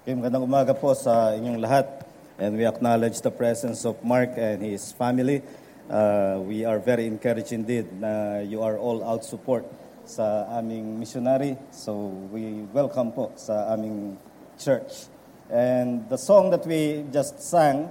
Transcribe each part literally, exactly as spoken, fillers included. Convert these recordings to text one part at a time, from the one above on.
Okay, magandang umaga po sa inyong lahat. And we acknowledge the presence of Mark and his family. Uh, we are very encouraged indeed na you are all out support sa aming missionary. So we welcome po sa aming church. And the song that we just sang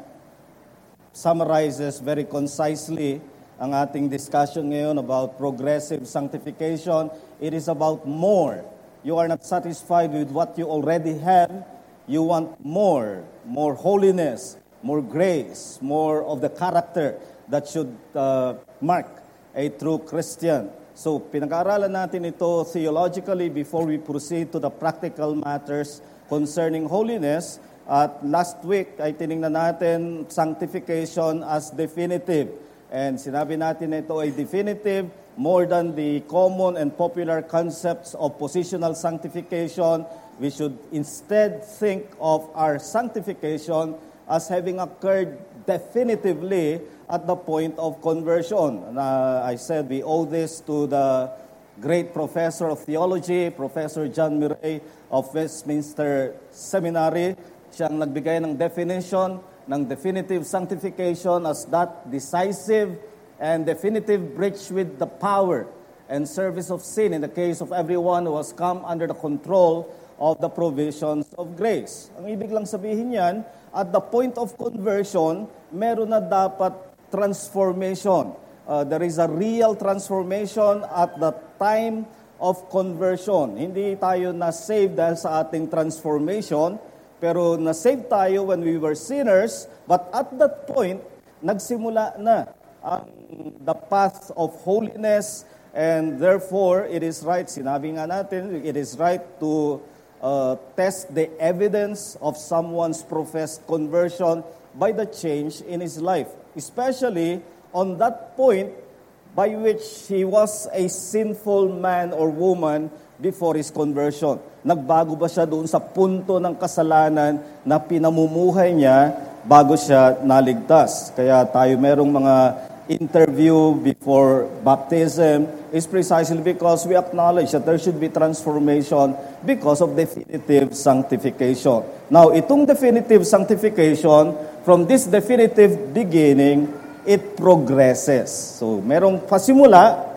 summarizes very concisely ang ating discussion ngayon about progressive sanctification. It is about more. You are not satisfied with what you already have. You want more, more holiness, more grace, more of the character that should uh, mark a true Christian. So, pinag-aaralan natin ito theologically before we proceed to the practical matters concerning holiness. At last week ay tiningnan natin sanctification as definitive. And sinabi natin na ito ay definitive more than the common and popular concepts of positional sanctification. We should instead think of our sanctification as having occurred definitively at the point of conversion. And, uh, I said we owe this to the great professor of theology, Professor John Murray of Westminster Seminary. Siya ang nagbigay ng definition ng definitive sanctification as that decisive and definitive breach with the power and service of sin in the case of everyone who has come under the control of the provisions of grace. Ang ibig lang sabihin yan, at the point of conversion, meron na dapat transformation. Uh, there is a real transformation at the time of conversion. Hindi tayo na-save dahil sa ating transformation, pero na-save tayo when we were sinners, but at that point, nagsimula na ang the path of holiness, and therefore, it is right, sinabi nga natin, it is right to Uh, test the evidence of someone's professed conversion by the change in his life, especially on that point by which he was a sinful man or woman before his conversion. Nagbago ba siya doon sa punto ng kasalanan na pinamumuhay niya bago siya naligtas? Kaya tayo merong mga interview before baptism is precisely because we acknowledge that there should be transformation because of definitive sanctification. Now, itong definitive sanctification, from this definitive beginning, it progresses. So, merong pasimula,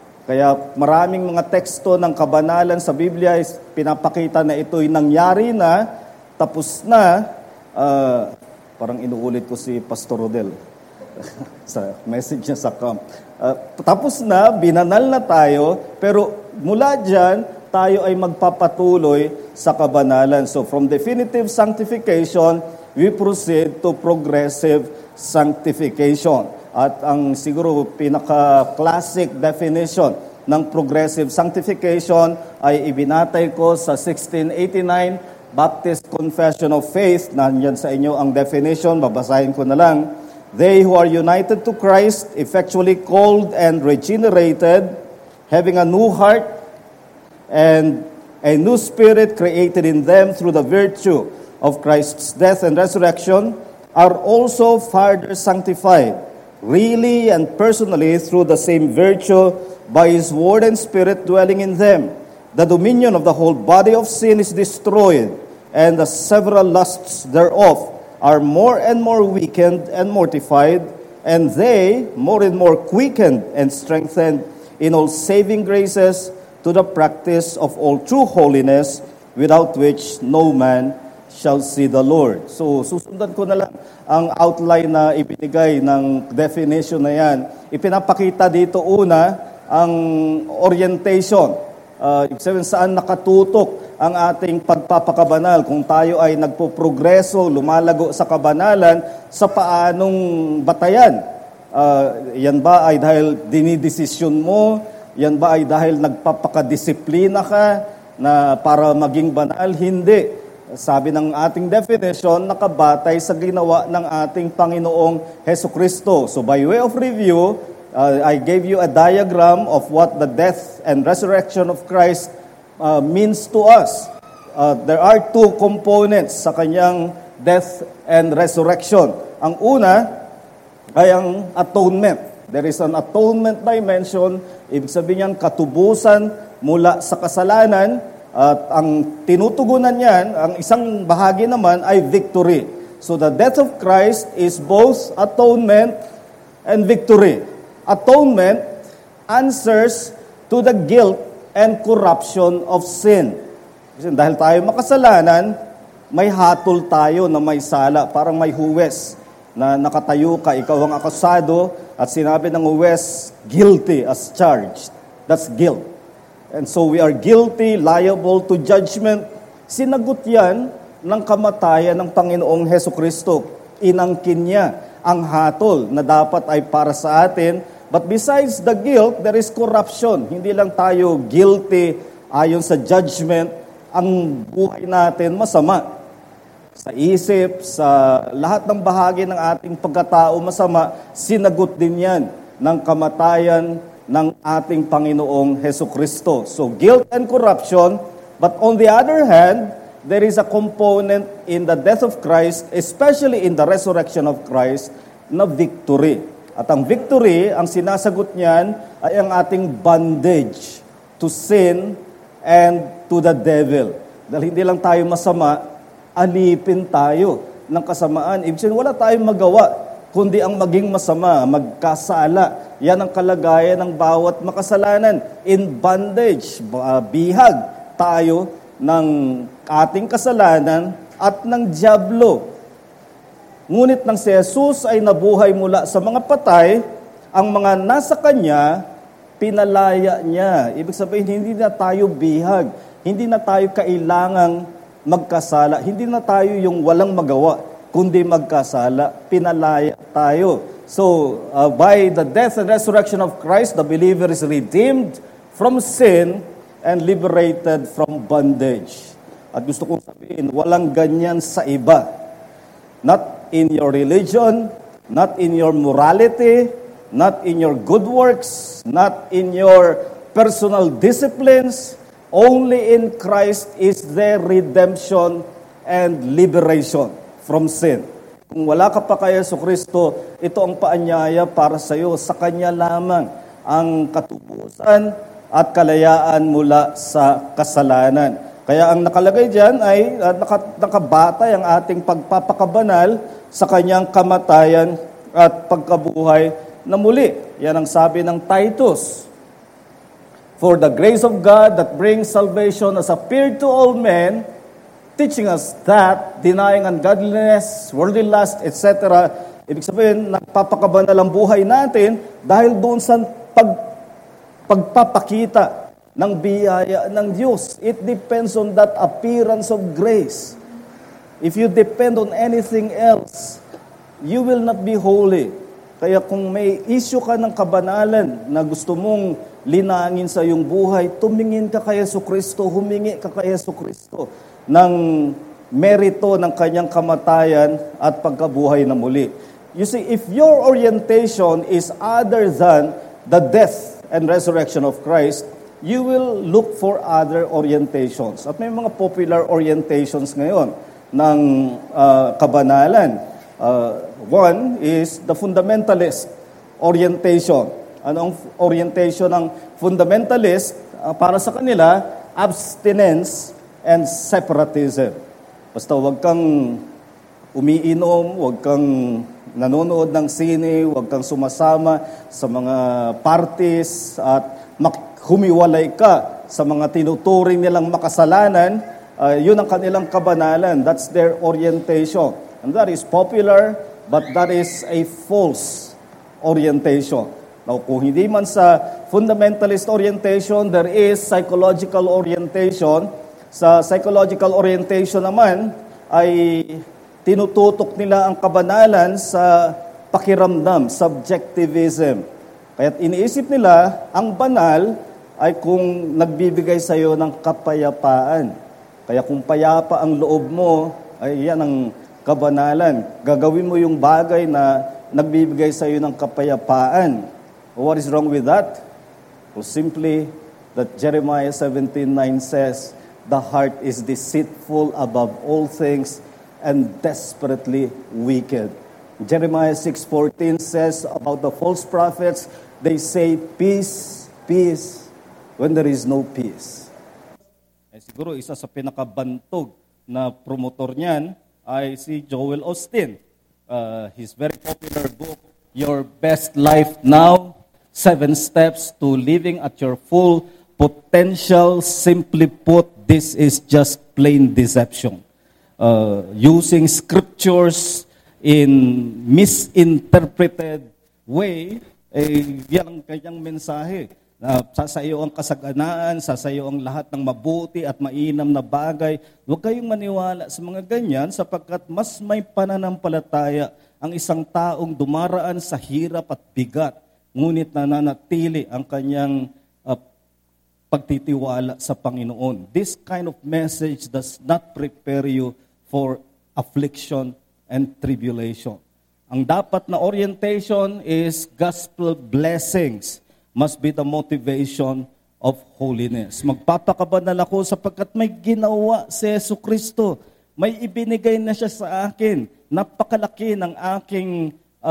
kaya maraming mga teksto ng kabanalan sa Biblia is pinapakita na ito'y nangyari na, tapos na, uh, parang inuulit ko si Pastor Rodel sa message niya sa camp. Uh, tapos na, binanal na tayo, pero mula dyan, tayo ay magpapatuloy sa kabanalan. So from definitive sanctification, we proceed to progressive sanctification. At ang siguro pinaka-classic definition ng progressive sanctification ay ibinatay ko sa sixteen eighty-nine Baptist Confession of Faith. Nandyan sa inyo ang definition, babasahin ko na lang. They who are united to Christ, effectually called and regenerated, having a new heart and a new spirit created in them through the virtue of Christ's death and resurrection, are also further sanctified, really and personally through the same virtue by His word and spirit dwelling in them. The dominion of the whole body of sin is destroyed, and the several lusts thereof are more and more weakened and mortified, and they more and more quickened and strengthened in all saving graces to the practice of all true holiness, without which no man shall see the Lord. So, susundan ko na lang ang outline na ibinigay ng definition na yan. Ipinapakita dito una ang orientation. Uh, ibig sabihin saan nakatutok ang ating pagpapakabanal. Kung tayo ay nagpo-progreso, lumalago sa kabanalan, sa paanong batayan? Uh, yan ba ay dahil dinidesisyon mo? Yan ba ay dahil nagpapakadisiplina ka na para maging banal? Hindi. Sabi ng ating definition, nakabatay sa ginawa ng ating Panginoong Hesukristo. So by way of review, Uh, I gave you a diagram of what the death and resurrection of Christ uh, means to us. Uh, there are two components sa kanyang death and resurrection. Ang una ay ang atonement. There is an atonement dimension, ibig sabihin yan katubusan mula sa kasalanan At ang tinutugunan niyan, ang isang bahagi naman ay victory. So the death of Christ is both atonement and victory. Atonement answers to the guilt and corruption of sin. Kasi dahil tayo makasalanan, may hatol tayo na may sala, parang may huwes na nakatayo ka, ikaw ang akusado, at sinabi ng huwes, guilty as charged. That's guilt. And so we are guilty, liable to judgment. Sinagot yan ng kamatayan ng Panginoong Hesukristo. Inangkin niya ang hatol na dapat ay para sa atin. But besides the guilt, there is corruption. Hindi lang tayo guilty ayon sa judgment, ang buhay natin masama. Sa isip, sa lahat ng bahagi ng ating pagkatao masama, sinagot din yan ng kamatayan ng ating Panginoong Hesukristo. So, guilt and corruption, but on the other hand, there is a component in the death of Christ, especially in the resurrection of Christ, na victory. At ang victory, ang sinasagot niyan ay ang ating bondage to sin and to the devil. Dahil hindi lang tayo masama, alipin tayo ng kasamaan. Ibig sabihin, wala tayong magawa, kundi ang maging masama, magkasala. Yan ang kalagayan ng bawat makasalanan. In bondage, bihag tayo ng ating kasalanan at ng dyablo. Ngunit nang si Jesus ay nabuhay mula sa mga patay, ang mga nasa Kanya, pinalaya niya. Ibig sabihin, hindi na tayo bihag. Hindi na tayo kailangang magkasala. Hindi na tayo yung walang magawa, kundi magkasala. Pinalaya tayo. So, uh, by the death and resurrection of Christ, the believer is redeemed from sin and liberated from bondage. At gusto kong sabihin, walang ganyan sa iba. Not in your religion, not in your morality, not in your good works, not in your personal disciplines. Only in Christ is there redemption and liberation from sin. Kung wala ka pa kay Jesucristo, ito ang paanyaya para sa iyo. Sa Kanya lamang ang katubusan at kalayaan mula sa kasalanan. Kaya ang nakalagay diyan ay uh, nakabatay ang ating pagpapakabanal sa Kanyang kamatayan at pagkabuhay na muli. Yan ang sabi ng Titus. For the grace of God that brings salvation has appeared to all men, teaching us that, denying ungodliness, worldly lust, et cetera, ibig sabihin, nagpapakabanal ang buhay natin dahil doon sa pag, pagpapakita ng biyaya ng Diyos. It depends on that appearance of grace. If you depend on anything else, you will not be holy. Kaya kung may issue ka ng kabanalan na gusto mong linangin sa iyong buhay, tumingin ka kay Jesucristo, humingi ka kay Jesucristo ng merito ng Kanyang kamatayan at pagkabuhay na muli. You see, if your orientation is other than the death and resurrection of Christ, you will look for other orientations. At may mga popular orientations ngayon ng uh, kabanalan. Uh, one is the fundamentalist orientation. Anong orientation ng fundamentalist? Uh, para sa kanila, abstinence and separatism. Basta wag kang umiinom, wag kang nanonood ng sine, wag kang sumasama sa mga parties at mak- humiwalay ka sa mga tinuturing nilang makasalanan. Uh, yun ang kanilang kabanalan. That's their orientation. And that is popular, but that is a false orientation. Now, kung hindi man sa fundamentalist orientation, there is psychological orientation. Sa psychological orientation naman, ay tinututok nila ang kabanalan sa pakiramdam, subjectivism. Kaya't iniisip nila, ang banal ay kung nagbibigay sa iyo ng kapayapaan. Kaya kung payapa ang loob mo, ay yan ang kabanalan. Gagawin mo yung bagay na nagbibigay sa iyo ng kapayapaan. What is wrong with that? Well, simply that Jeremiah seventeen nine says, the heart is deceitful above all things and desperately wicked. Jeremiah six fourteen says about the false prophets, they say peace, peace, when there is no peace. Eh, siguro isa sa pinakabantog na promotor niyan ay si Joel Osteen. Uh, his very popular book, Your Best Life Now, Seven Steps to Living at Your Full Potential. Simply put, this is just plain deception. Uh, using scriptures in misinterpreted way, eh, yan ang kanyang mensahe. Uh, sasayo ang kasaganaan, sasayo ang lahat ng mabuti at mainam na bagay. Huwag kayong maniwala sa mga ganyan sapagkat mas may pananampalataya ang isang taong dumaraan sa hirap at bigat, ngunit nananatili ang kanyang uh, pagtitiwala sa Panginoon. This kind of message does not prepare you for affliction and tribulation. Ang dapat na orientation is gospel blessings must be the motivation of holiness. Magpapakabanal ako sapagkat may ginawa si Jesucristo. May ibinigay na siya sa akin. Napakalaki ng aking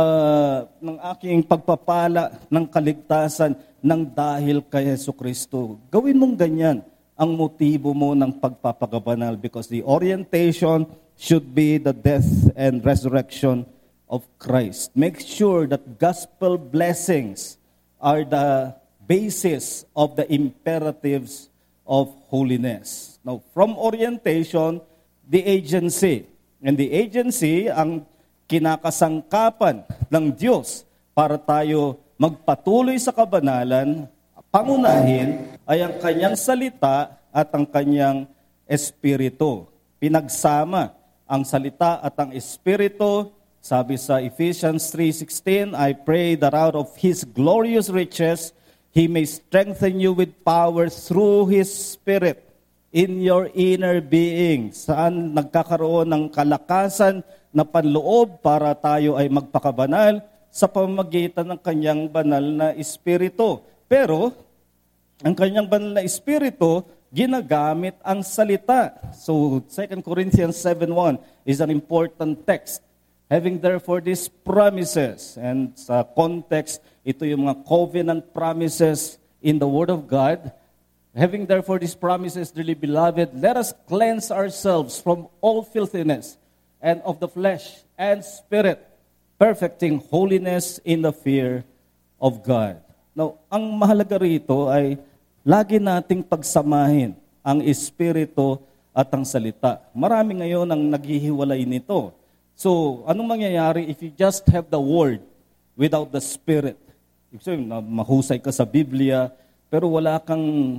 uh, ng aking pagpapala ng kaligtasan ng dahil kay Jesucristo. Gawin mong ganyan ang motibo mo ng pagpapakabanal because the orientation should be the death and resurrection of Christ. Make sure that gospel blessings are the basis of the imperatives of holiness. Now, from orientation, the agency. And the agency, ang kinakasangkapan ng Diyos para tayo magpatuloy sa kabanalan, pangunahin ay ang kanyang salita at ang kanyang espiritu. Pinagsama ang salita at ang espiritu. Sabi sa Ephesians three sixteen, I pray that out of His glorious riches, He may strengthen you with power through His Spirit in your inner being. Saan nagkakaroon ng kalakasan na panloob para tayo ay magpakabanal sa pamamagitan ng kanyang banal na espiritu. Pero, ang kanyang banal na espiritu, ginagamit ang salita. So, Second Corinthians seven one is an important text. Having therefore these promises, and sa context, ito yung mga covenant promises in the Word of God. Having therefore these promises, dearly beloved, let us cleanse ourselves from all filthiness and of the flesh and spirit, perfecting holiness in the fear of God. Now, ang mahalaga rito ay lagi nating pagsamahin ang espiritu at ang salita. Marami ngayon ang naghihiwalay nito. So, anong mangyayari if you just have the word without the spirit? Ibig sabihin, mahusay ka sa Biblia, pero wala kang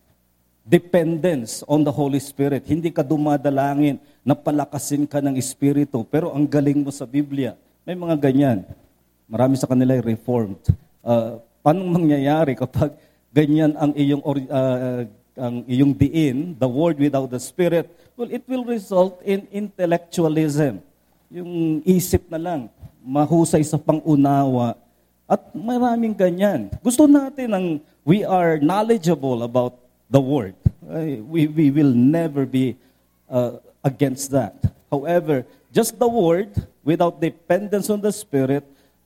dependence on the Holy Spirit. Hindi ka dumadalangin na palakasin ka ng Espiritu, pero ang galing mo sa Biblia. May mga ganyan. Marami sa kanila ay reformed. Uh, paano mangyayari kapag ganyan ang iyong, uh, ang iyong diin, the word without the Spirit? Well, it will result in intellectualism. Yung isip na lang, mahusay sa pangunawa, at maraming ganyan. Gusto natin ang we are knowledgeable about the Word. We, we will never be uh, against that. However, just the Word, without dependence on the Spirit,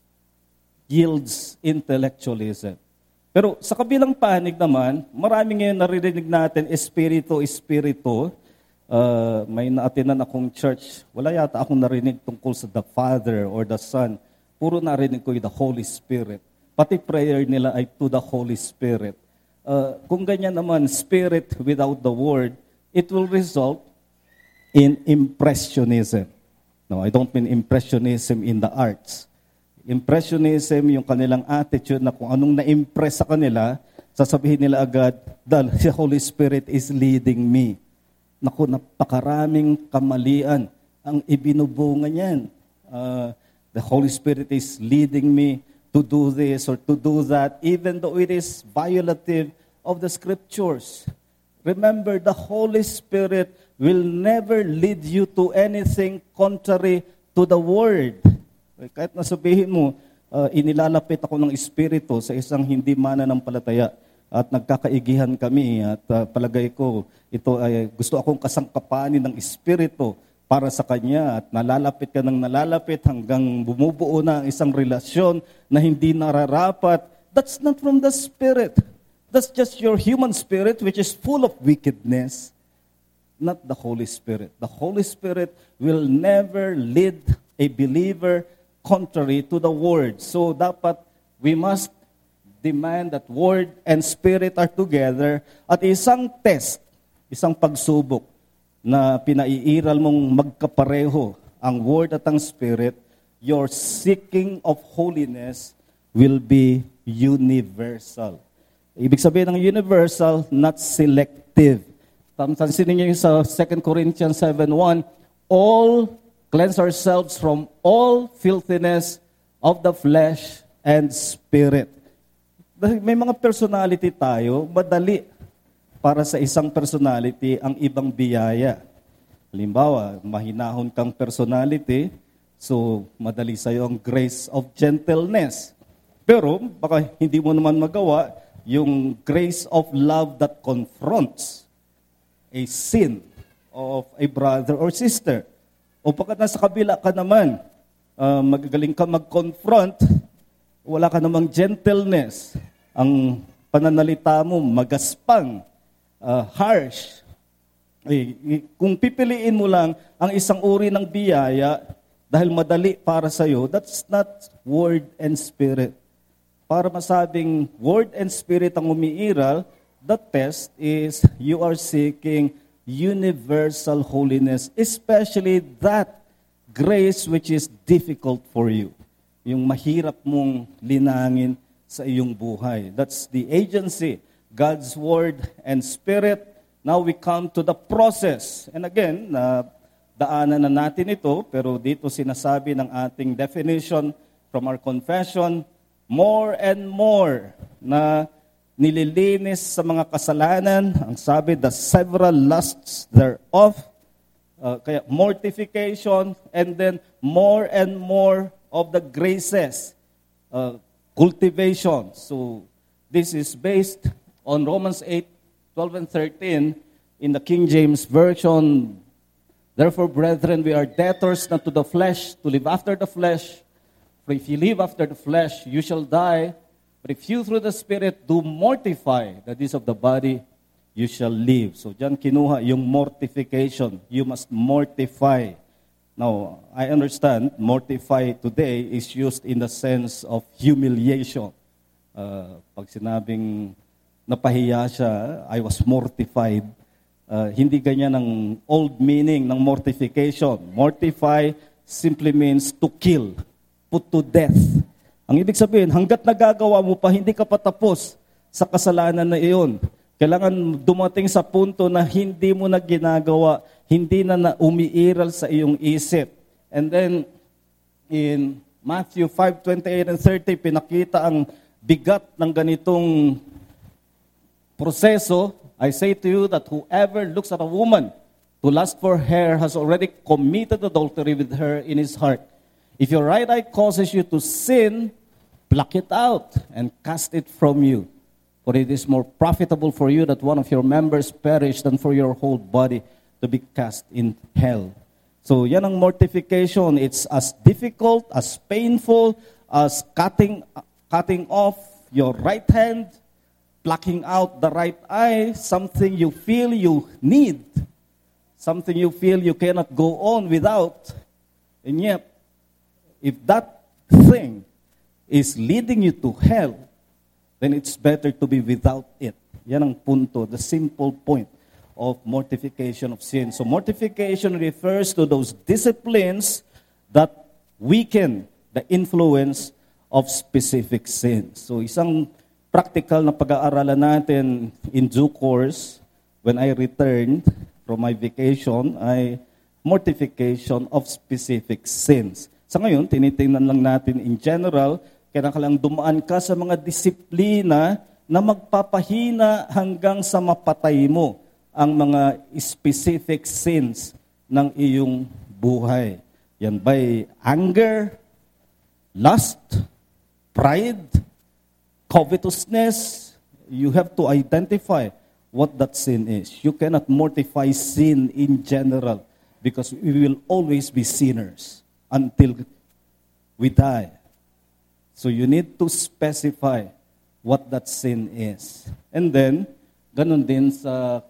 yields intellectualism. Pero sa kabilang panig naman, marami ngayon naririnig natin, espiritu, espiritu. Uh, may naatinan akong church, wala yata akong narinig tungkol sa the Father or the Son. Puro narinig ko yung the Holy Spirit. Pati prayer nila ay to the Holy Spirit. Uh, kung ganyan naman, Spirit without the Word, it will result in impressionism. No, I don't mean impressionism in the arts. Impressionism, yung kanilang attitude na kung anong na-impress sa kanila, sasabihin nila agad, the Holy Spirit is leading me. Naku, napakaraming kamalian ang ibinubunga niyan. Uh, the Holy Spirit is leading me to do this or to do that, even though it is violative of the Scriptures. Remember, the Holy Spirit will never lead you to anything contrary to the Word. Kahit nasabihin mo, uh, inilalapit ako ng Espiritu sa isang hindi mananampalataya, at nagkakaigihan kami at uh, palagay ko ito ay gusto akong kasangkapanin ng Espiritu para sa Kanya at nalalapit ka ng nalalapit hanggang bumubuo na ang isang relasyon na hindi nararapat. That's not from the Spirit. That's just your human spirit which is full of wickedness. not the Holy Spirit. The Holy Spirit will never lead a believer contrary to the Word. So dapat we must demand that Word and Spirit are together. At isang test, isang pagsubok na pinaiiral mong magkapareho ang Word at ang Spirit, your seeking of holiness will be universal. Ibig sabihin ng universal, not selective. Tansinin niyo yung sa Second Corinthians seven one, all cleanse ourselves from all filthiness of the flesh and spirit. May mga personality tayo, madali para sa isang personality ang ibang biyaya. Halimbawa, mahinahon kang personality, so madali sa'yo ang grace of gentleness. Pero baka hindi mo naman magawa yung grace of love that confronts a sin of a brother or sister. O pagkat nasa kabila ka naman, uh, magagaling ka mag-confront, wala ka namang gentleness. Ang pananalita mo magaspang, uh, harsh. Eh, kung pipiliin mo lang ang isang uri ng biyaya dahil madali para sa'yo, that's not word and spirit. Para masabing word and spirit ang umiiral, the test is you are seeking universal holiness, especially that grace which is difficult for you. Yung mahirap mong linangin sa iyong buhay. That's the agency, God's Word and Spirit. Now we come to the process. And again, na daanan na natin ito, pero dito sinasabi ng ating definition from our confession, more and more na nililinis sa mga kasalanan, ang sabi, the several lusts thereof, uh, kaya mortification, and then more and more of the graces, uh, cultivation. So this is based on Romans eight, twelve and thirteen in the King James Version. Therefore, brethren, we are debtors not to the flesh, to live after the flesh. For if you live after the flesh, you shall die. But if you through the Spirit do mortify the deeds of the body, you shall live. So dyan kinuha yung mortification. You must mortify. Now, I understand mortify today is used in the sense of humiliation. Uh, pag sinabing napahiya siya, I was mortified. Uh, hindi ganyan ang old meaning ng mortification. Mortify simply means to kill, put to death. Ang ibig sabihin, hanggat nagagawa mo pa, hindi ka patapos sa kasalanan na iyon. Kailangan dumating sa punto na hindi mo na ginagawa, hindi na na umiiral sa iyong isip. And then, in Matthew five twenty-eight and thirty, pinakita ang bigat ng ganitong proseso. I say to you that whoever looks at a woman to lust for her has already committed adultery with her in his heart. If your right eye causes you to sin, pluck it out and cast it from you. For it is more profitable for you that one of your members perish than for your whole body to be cast in hell. So yan ang mortification. It's as difficult, as painful, as cutting, cutting off your right hand, plucking out the right eye, something you feel you need, something you feel you cannot go on without. And yet, if that thing is leading you to hell, then it's better to be without it. Yan ang punto, the simple point of mortification of sin. So mortification refers to those disciplines that weaken the influence of specific sins. So isang practical na pag-aaralan natin in due course, when I returned from my vacation, ay mortification of specific sins. Sa ngayon, tinitingnan lang natin in general, kailangan dumaan ka sa mga disiplina na magpapahina hanggang sa mapatay mo ang mga specific sins ng iyong buhay. Yan ba'y anger, lust, pride, covetousness? You have to identify what that sin is. You cannot mortify sin in general because we will always be sinners until we die. So you need to specify what that sin is. And then, ganun din sa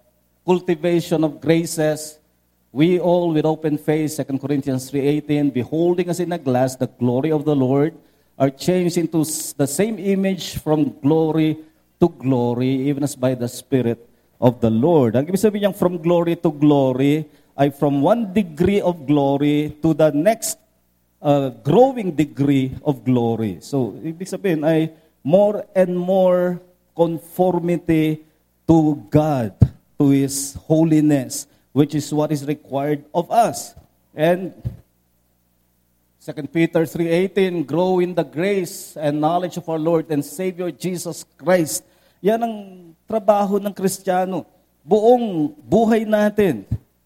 cultivation of graces, we all with open face, Second Corinthians three eighteen, beholding as in a glass the glory of the Lord, are changed into the same image from glory to glory, even as by the Spirit of the Lord. Ang ibig sabihin niyang from glory to glory ay from one degree of glory to the next uh, growing degree of glory. So, ibig sabihin ay more and more conformity to God, to His holiness, which is what is required of us. And Second Peter three eighteen, grow in the grace and knowledge of our Lord and Savior Jesus Christ. Yan ang trabaho ng Kristiyano. Buong buhay natin,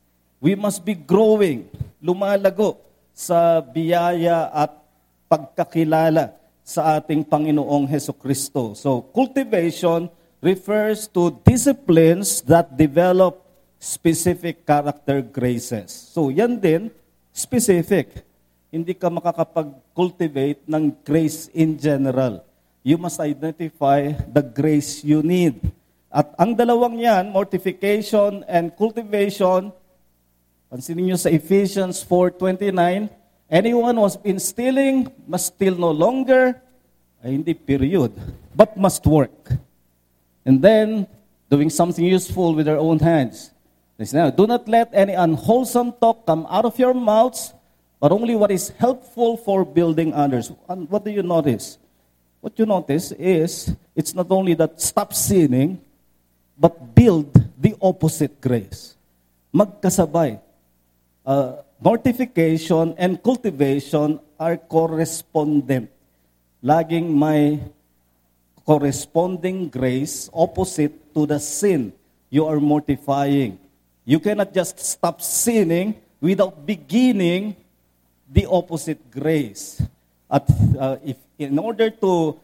we must be growing, lumalago sa biyaya at pagkakilala sa ating Panginoong Hesukristo. So, cultivation refers to disciplines that develop specific character graces. So, yan din, specific. Hindi ka makakapag-cultivate ng grace in general. You must identify the grace you need. At ang dalawang yan, mortification and cultivation, pansinin nyo sa Ephesians four twenty-nine, anyone who has been stealing must steal no longer, ay hindi period, but must work. And then, doing something useful with their own hands. Now, do not let any unwholesome talk come out of your mouths, but only what is helpful for building others. And what do you notice? What you notice is, it's not only that stop sinning, but build the opposite grace. Magkasabay. Uh, mortification and cultivation are correspondent. Laging may corresponding grace opposite to the sin you are mortifying. You cannot just stop sinning without beginning the opposite grace. At uh, if in order to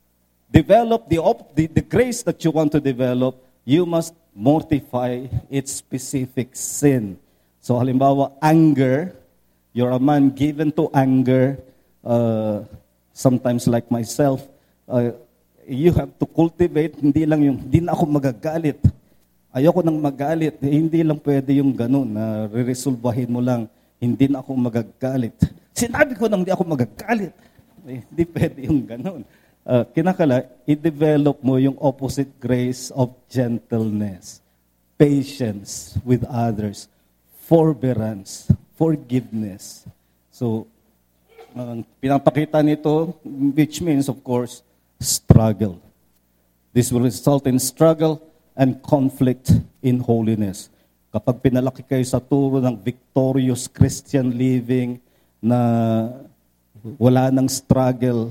develop the, op- the the grace that you want to develop, you must mortify its specific sin. So halimbawa, anger, you're a man given to anger, uh, sometimes like myself, uh, you have to cultivate, hindi lang yung, hindi na ako magagalit. Ayoko nang magalit, eh, hindi lang pwede yung ganun, na re-resolvahin mo lang, hindi na ako magagalit. Sinabi ko nang hindi ako magagalit. Eh, hindi pwede yung ganun. Uh, kinakala, i-develop mo yung opposite grace of gentleness, patience with others, forbearance, forgiveness. So, ang uh, pinapakita nito, which means, of course, struggle. This will result in struggle and conflict in holiness. Kapag pinalaki kayo sa turo ng victorious Christian living na wala ng struggle,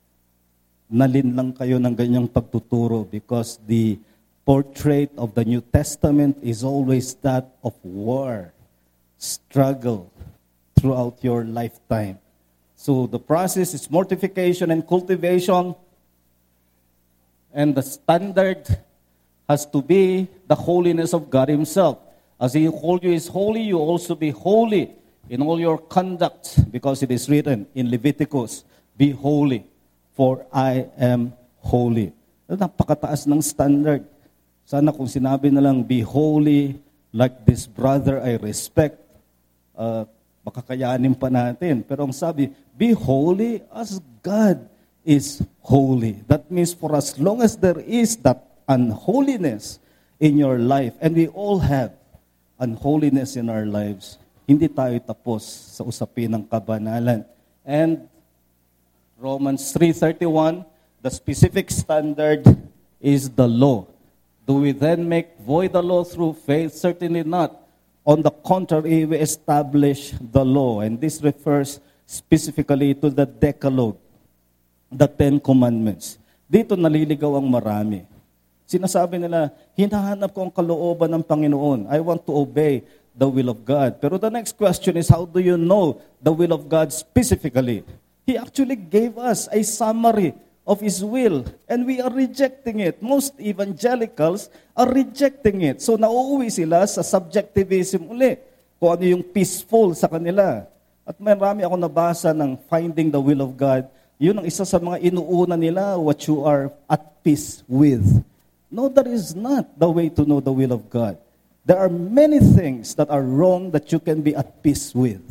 nalin lang kayo ng ganyang pagtuturo because the portrait of the New Testament is always that of war, struggle throughout your lifetime. So the process is mortification and cultivation, and the standard has to be the holiness of God Himself. As He called you is holy, you also be holy in all your conduct, because it is written in Leviticus, be holy, for I am holy. Napakataas ng standard. Sana kung sinabi na lang, be holy like this brother I respect, uh, makakayanin pa natin. Pero ang sabi, be holy as God is holy. That means for as long as there is that unholiness in your life, and we all have unholiness in our lives, hindi tayo tapos sa usapin ng kabanalan. And Romans three thirty-one, the specific standard is the law. Do we then make void the law through faith? Certainly not. On the contrary, we establish the law. And this refers specifically to the Decalogue, the Ten Commandments. Dito naliligaw ang marami. Sinasabi nila, hinahanap ko ang kalooban ng Panginoon. I want to obey the will of God. Pero the next question is, how do you know the will of God specifically? He actually gave us a summary of His will, and we are rejecting it. Most evangelicals are rejecting it. So nauuwi sila sa subjectivism uli, kung ano yung peaceful sa kanila. At marami ako nabasa ng Finding the Will of God. Yun ang isa sa mga inuuna nila, what you are at peace with. No, that is not the way to know the will of God. There are many things that are wrong that you can be at peace with.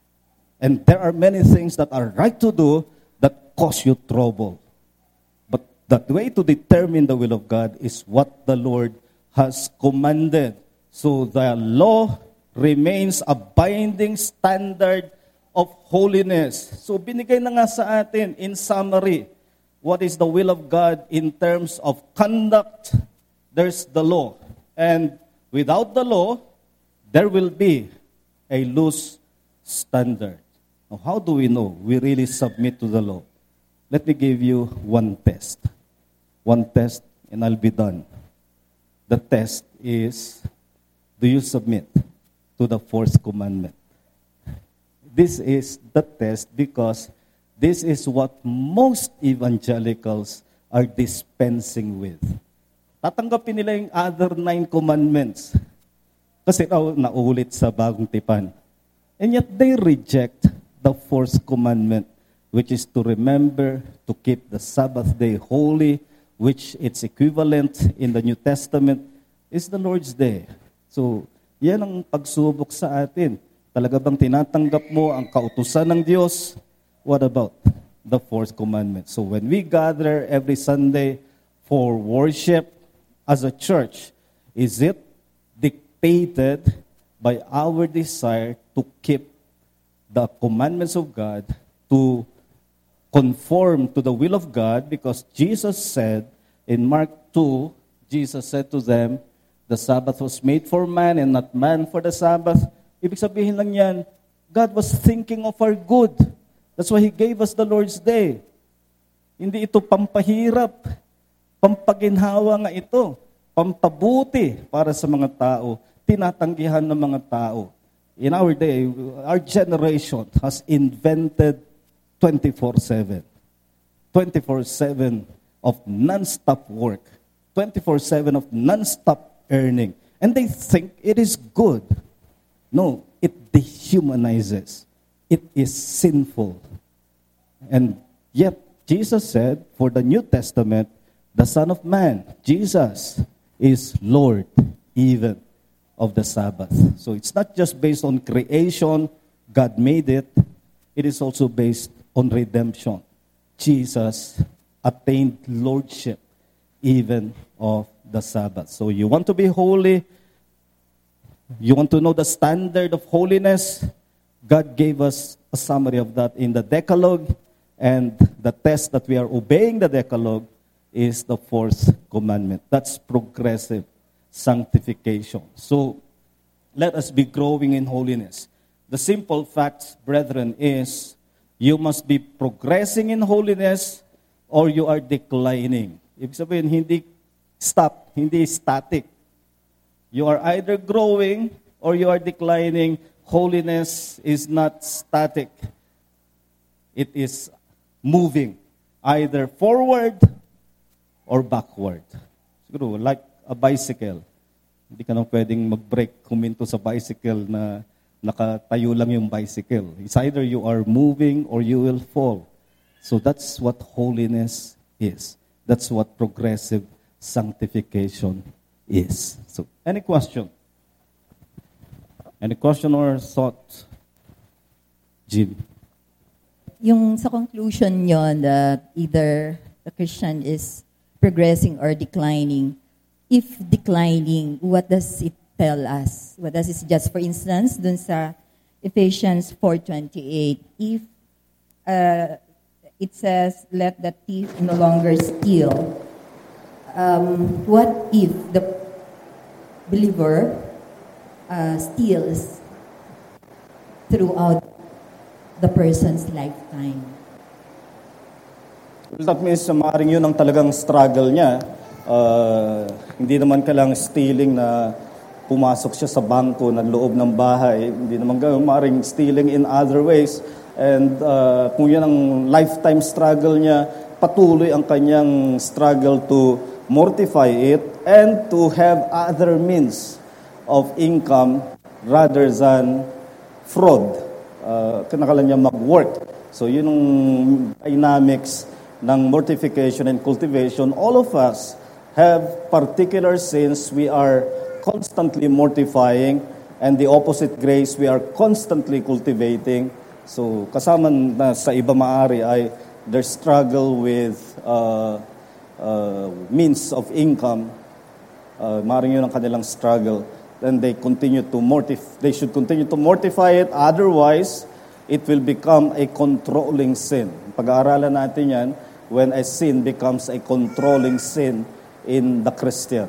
And there are many things that are right to do that cause you trouble. But the way to determine the will of God is what the Lord has commanded. So the law remains a binding standard of holiness. So binigay na nga sa atin, in summary, what is the will of God in terms of conduct? There's the law. And without the law, there will be a loose standard. Now, how do we know we really submit to the law? Let me give you one test. One test, and I'll be done. The test is, do you submit to the fourth commandment? This is the test because this is what most evangelicals are dispensing with. Tatanggapin nila yung other nine commandments. Kasi raw naulit sa bagong tipan. And yet they reject the fourth commandment, which is to remember to keep the Sabbath day holy, which its equivalent in the New Testament is the Lord's Day. So, yan ang pagsubok sa atin. Talaga bang tinatanggap mo ang kautusan ng Diyos? What about the fourth commandment? So when we gather every Sunday for worship as a church, is it dictated by our desire to keep the commandments of God, to conform to the will of God? Because Jesus said in Mark two, Jesus said to them, the Sabbath was made for man and not man for the Sabbath. Ibig sabihin lang yan, God was thinking of our good. That's why He gave us the Lord's Day. Hindi ito pampahirap, pampaginhawa nga ito, pampabuti para sa mga tao, tinatanggihan ng mga tao. In our day, our generation has invented twenty-four seven. twenty-four seven of non-stop work. twenty-four seven of non-stop earning. And they think it is good. No, it dehumanizes. It is sinful. And yet, Jesus said, for the New Testament, the Son of Man, Jesus, is Lord even of the Sabbath. So it's not just based on creation, God made it. It is also based on redemption. Jesus attained lordship even of the Sabbath. So you want to be holy, you want to know the standard of holiness, God gave us a summary of that in the Decalogue, and the test that we are obeying the Decalogue is the fourth commandment. That's progressive sanctification. So, let us be growing in holiness. The simple fact, brethren, is you must be progressing in holiness or you are declining. Ibig sabihin, hindi stop, hindi static. You are either growing or you are declining. Holiness is not static. It is moving, either forward or backward. Siguro, like a bicycle. Hindi ka na pwedeng mag-brake, huminto sa bicycle na nakatayo lang yung bicycle. It's either you are moving or you will fall. So that's what holiness is. That's what progressive sanctification is. So, any question? Any question or thought? Jim? Yung sa conclusion nyo that either the Christian is progressing or declining, if declining, what does it tell us? What does it suggest? For instance, dun sa Ephesians four twenty-eight, if uh, it says, let the thief no longer steal, um, what if the believer uh, steals throughout the person's lifetime? Well, that means uh, maaaring yun ang talagang struggle niya. Uh, hindi naman kailangang stealing na pumasok siya sa bangko ng loob ng bahay. Hindi naman gano'n. Maaaring stealing in other ways. And uh, kung yan ang lifetime struggle niya, patuloy ang kanyang struggle to mortify it and to have other means of income rather than fraud. Uh, kinakala niya mag-work. So yun ang dynamics ng mortification and cultivation. All of us have particular sins we are constantly mortifying, and the opposite grace we are constantly cultivating. So kasama na sa iba maari ay their struggle with uh, uh, means of income. Uh, maaaring yun ang kanilang struggle. Then they continue to mortif- they should continue to mortify it. Otherwise, it will become a controlling sin. Pag-aaralan natin yan, when a sin becomes a controlling sin in the Christian.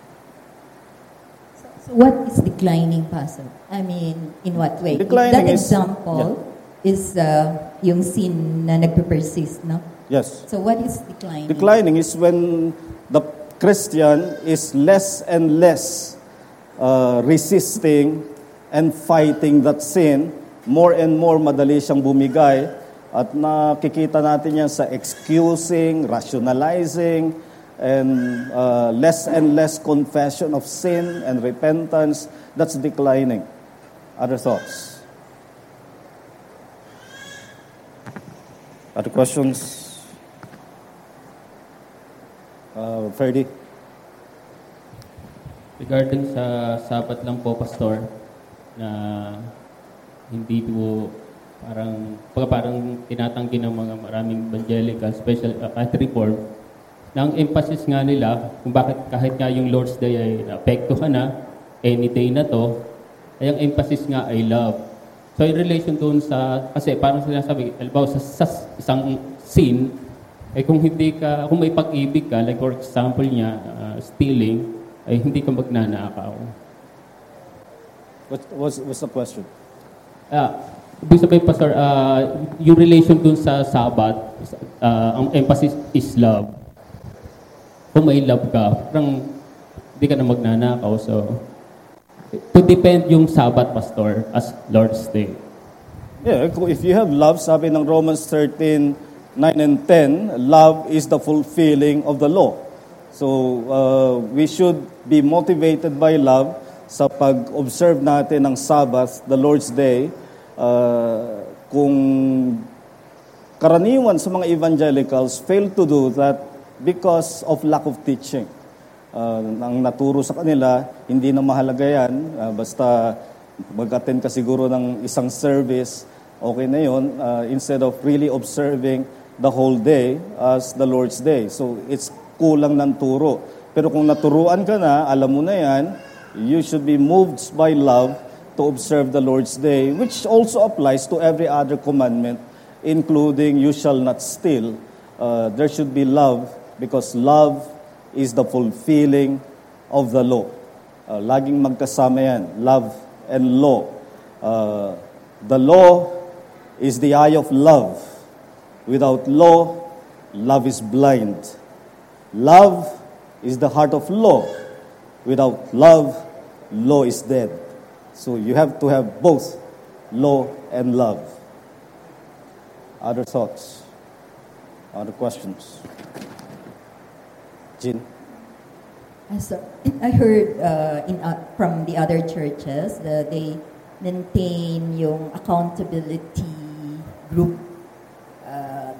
So, so what is declining, Pastor? I mean, in what way? Declining that is- example is uh, yung sin na nagpe-persist, no? Yes. So what is declining? Declining is when the Christian is less and less uh, resisting and fighting that sin. More and more madali siyang bumigay, at nakikita natin yan sa excusing, rationalizing, and uh, less and less confession of sin and repentance. That's declining. Other thoughts? Other questions? Uh, Ferdy? Regarding sa Sabat lang po, Pastor, na hindi po parang, pag parang tinatanggi ng mga maraming evangelical, special uh, kahit reform, na ang emphasis nga nila, kung bakit kahit nga yung Lord's Day ay naapektuhan na, any day na to, ay ang emphasis nga ay love. So in relation doon sa, kasi parang sinasabi, albaw sa, sa isang sin, ay kung hindi ka, kung may pag-ibig ka, like for example niya, uh, stealing, ay hindi ka magnanakaw. What was what's the question? Ah, ibig sabihin, Pastor, uh, yung relation dun sa Sabat, uh, ang emphasis is love. Kung may love ka, parang hindi ka na magnanakaw. So, to depend yung Sabat, Pastor, as Lord's Day. Yeah, if you have love, sabi ng Romans thirteen, nine and ten, love is the fulfilling of the law. So, uh, we should be motivated by love sa pag-observe natin ng Sabbath, the Lord's Day. Uh, kung karaniwan sa mga evangelicals fail to do that because of lack of teaching. Uh, ang naturo sa kanila, hindi na mahalaga yan. Uh, basta mag-attend ka siguro ng isang service, okay na yun, uh, instead of really observing the whole day as the Lord's Day. So, it's kulang ng turo. Pero kung naturuan ka na, alam mo na yan, you should be moved by love to observe the Lord's Day, which also applies to every other commandment, including you shall not steal. Uh, there should be love because love is the fulfilling of the law. Uh, laging magkasama yan, love and law. Uh, the law is the eye of love. Without law, love is blind. Love is the heart of law. Without love, law is dead. So you have to have both law and love. Other thoughts? Other questions? Jean? So, I heard uh, in, uh, from the other churches that they maintain yung accountability group. Uh,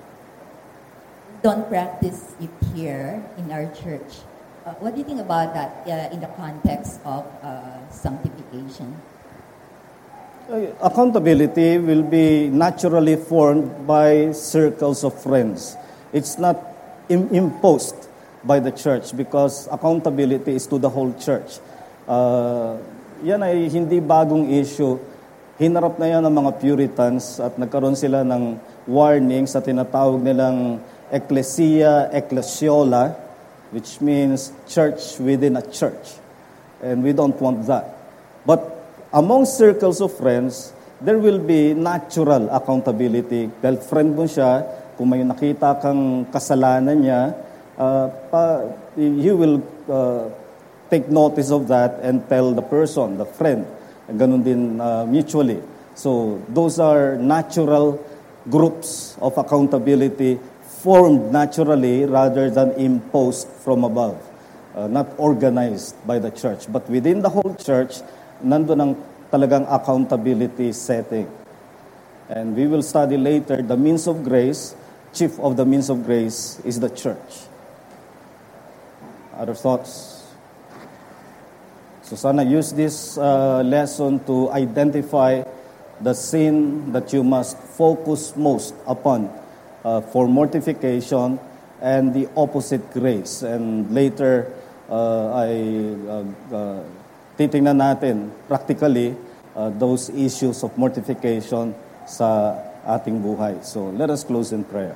don't practice it here in our church. Uh, what do you think about that uh, in the context of uh, sanctification? Uh, Accountability will be naturally formed by circles of friends. It's not im- imposed by the church because accountability is to the whole church. Uh, yan ay hindi bagong issue. Hinarap na yan ng mga Puritans at nagkaroon sila ng warning sa tinatawag nilang ecclesia ecclesiola, which means church within a church. And we don't want that. But among circles of friends, there will be natural accountability. Dahil friend mo siya, kung may nakita kang kasalanan niya, uh, pa, you will uh, take notice of that and tell the person, the friend. Ganun din uh, mutually. So those are natural groups of accountability formed naturally rather than imposed from above. Uh, not organized by the church. But within the whole church, nandun ang talagang accountability setting. And we will study later the means of grace. Chief of the means of grace is the church. Other thoughts? So sana use this uh, lesson to identify the sin that you must focus most upon uh, for mortification and the opposite grace. And later, uh, ay uh, uh, titingnan natin practically uh, those issues of mortification sa ating buhay. So let us close in prayer.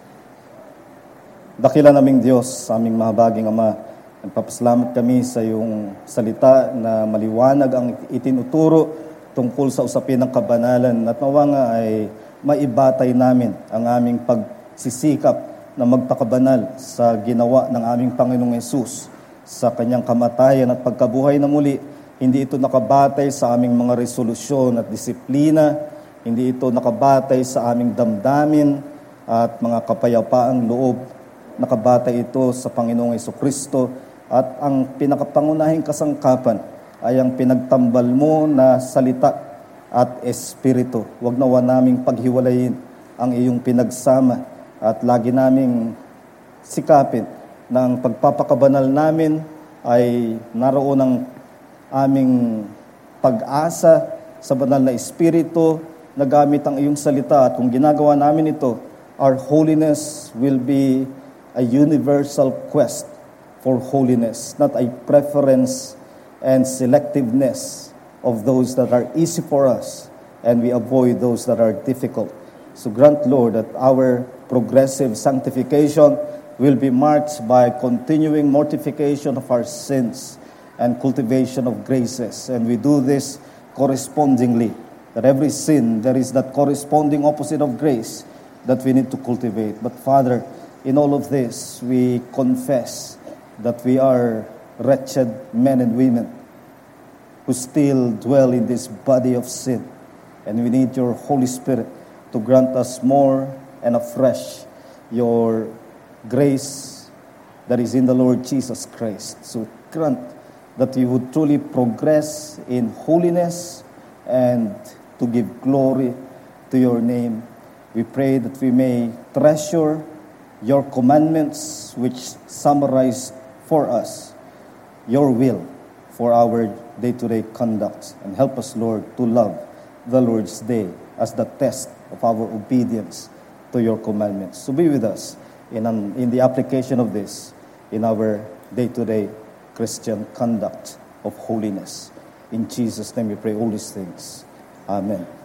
Dakila naming Diyos, aming mahabaging Ama, nagpapasalamat kami sa iyong salita na maliwanag ang itinuturo tungkol sa usapin ng kabanalan at nawa nga ay maibatay namin ang aming pagsisikap na magpakabanal sa ginawa ng aming Panginoong Hesus sa kanyang kamatayan at pagkabuhay na muli. Hindi ito nakabatay sa aming mga resolusyon at disiplina, hindi ito nakabatay sa aming damdamin at mga kapayapaang loob. Nakabatay ito sa Panginoong Hesukristo at ang pinakapangunahing kasangkapan ay ang pinagtambal mo na salita at espiritu. Huwag nawa naming paghiwalayin ang iyong pinagsama at lagi naming sikapin na ang pagpapakabanal namin ay naroon ang aming pag-asa sa banal na espiritu na gamit ang iyong salita. At kung ginagawa namin ito, our holiness will be a universal quest for holiness, not a preference and selectiveness of those that are easy for us, and we avoid those that are difficult. So grant, Lord, that our progressive sanctification will be marked by continuing mortification of our sins and cultivation of graces. And we do this correspondingly, that every sin, there is that corresponding opposite of grace that we need to cultivate. But Father, in all of this, we confess that we are wretched men and women who still dwell in this body of sin. And we need your Holy Spirit to grant us more and afresh your grace that is in the Lord Jesus Christ. So grant that we would truly progress in holiness and to give glory to your name. We pray that we may treasure your commandments which summarize for us your will for our day-to-day conduct. And help us, Lord, to love the Lord's Day as the test of our obedience to your commandments. So be with us in, an, in the application of this in our day-to-day Christian conduct of holiness. In Jesus' name we pray all these things. Amen.